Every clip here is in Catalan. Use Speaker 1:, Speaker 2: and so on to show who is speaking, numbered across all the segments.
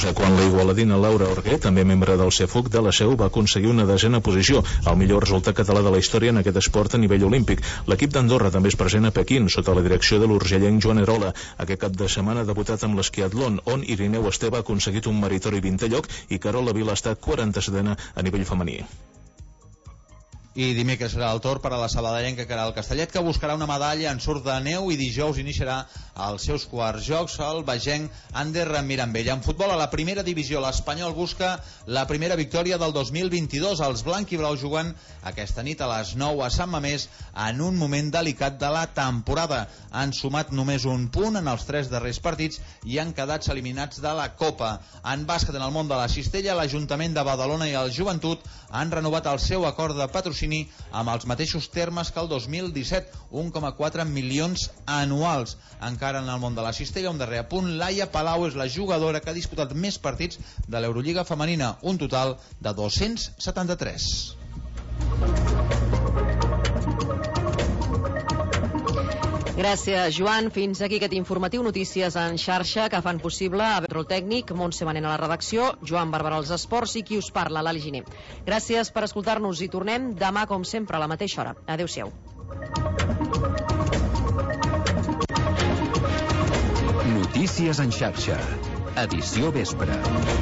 Speaker 1: 2014, quan la igualadina Laura Orguer, també membre del CEFUC de la Seu, va aconseguir una 10ª posició, el millor resultat català de la història en aquest esport a nivell olímpic. L'equip d'Andorra també és present a Pequín, sota la direcció de l'urgellenc Joan Erola. Aquest cap de setmana ha debutat amb l'esquiatlon, on Irineu Esteve ha aconseguit un meritori 20è lloc i Carola Vila ha estat 47a a nivell femení.
Speaker 2: I dimecres serà el torn per a la sabadellenca Caral Castellet, que buscarà una medalla en surf de neu, i dijous iniciarà els seus quarts jocs el bagenc Ander Mirambell. En futbol, a la primera divisió, l'Espanyol busca la primera victòria del 2022. Els blanc i blau juguen aquesta nit a les 9 a Sant Mamés, en un moment delicat de la temporada. Han sumat només un punt en els 3 darrers partits i han quedat eliminats de la Copa. En bàsquet, en el món de la cistella, l'Ajuntament de Badalona i el Joventut han renovat el seu acord de patrocini amb els mateixos termes que el 2017, 1,4 milions anuals. Encara en el món de la cistella, un darrer apunt, Laia Palau és la jugadora que ha disputat més partits de l'Eurolliga femenina, un total de 273.
Speaker 3: Gràcies, Joan. Fins aquí aquest informatiu Notícies en xarxa que fan possible a Control Tècnic, Montse Manent a la redacció, Joan Barberà als esports i qui us parla, l'Ali Giner. Gràcies per escoltar-nos i tornem demà, com sempre, a la mateixa hora. Adéu-siau.
Speaker 4: Notícies en xarxa. Edició vespre.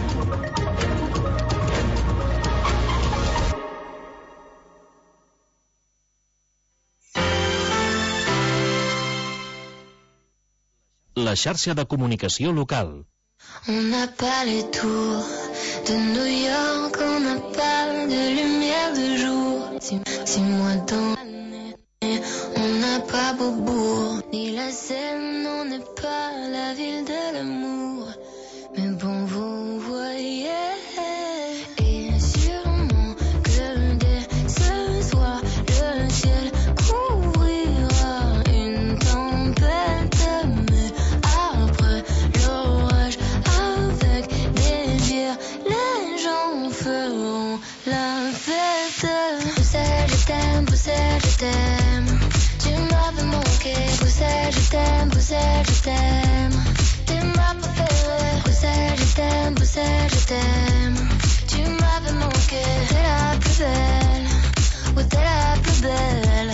Speaker 4: La xarxa de comunicació local.
Speaker 5: On n'a pas les tours de New York, on n'a pas de lumière de jour. 6 mois dans l'année, on n'a pas Beaubourg, ni la Seine, on n'est pas la ville de l'amour. Mais bon, vous voyez, et sûrement que dès ce soir, le ciel couvrira une tempête. La fête. Bruxelles, je t'aime, Bruxelles, je t'aime. Tu m'avais manqué. Bruxelles, je t'aime, Bruxelles, je t'aime. T'es ma préférée. Bruxelles, je t'aime, Bruxelles, je t'aime. Tu m'avais manqué. T'es la plus belle. Oui, t'es la plus belle.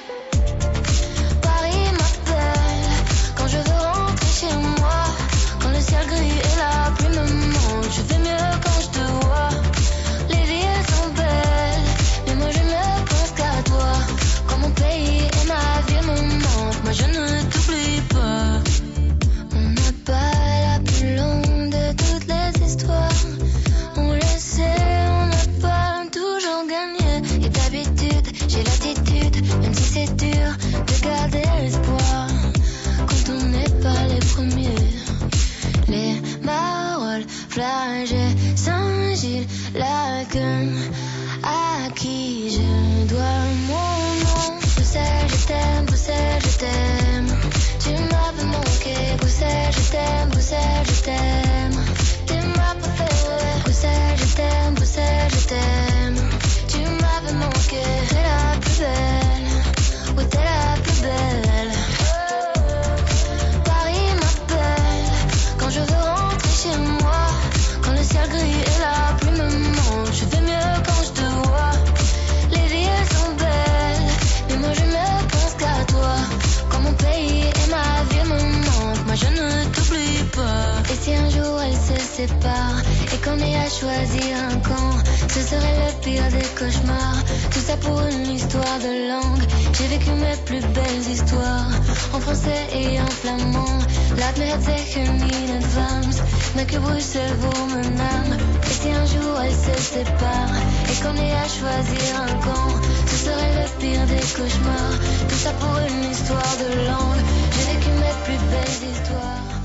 Speaker 5: Paris m'appelle quand je veux rentrer chez moi. Quand le ciel gris et la pluie me manquent, je vais mieux quand je te vois. Les villes sont belles, mais moi je ne pense qu'à toi. Quand mon pays et ma vie me manquent, moi je ne t'oublie pas. On n'a pas la plus longue de toutes les histoires. On le sait, on n'a pas toujours gagné. Et d'habitude, j'ai l'attitude, même si c'est dur, de garder l'espoir. Quand on n'est pas les premiers. Les paroles flagées, Saint-Gilles, la gueule, à qui je dois mon nom. Bruxelles, je t'aime, Bruxelles, je t'aime. Tu m'avais manqué. Bruxelles, je t'aime, Bruxelles, je t'aime. T'es ma préférée. Bruxelles, je t'aime, Bruxelles, je t'aime. Tu m'avais manqué. T'es la plus belle. Oui, t'es la plus belle. Paris m'appelle quand je veux rentrer chez moi. Quand le ciel gris et la pluie me manquent, je vais mieux quand je te vois. Les villes sont belles, mais moi je ne pense qu'à toi. Quand mon pays et ma vie me manquent, moi je ne t'oublie pas. Et si un jour elles se séparent et qu'on ait à choisir un camp, ce serait le pire des cauchemars. Tout ça pour une histoire de langue. J'ai vécu mes plus belles histoires en français et en flamand. Laat me het zeggen in het Vlaams, mais que Bruxelles vaut mon âme. Et si un jour elles se séparent et qu'on ait à choisir un camp, ce serait le pire des cauchemars. Tout ça pour une histoire de langue. J'ai vécu mes plus belles histoires.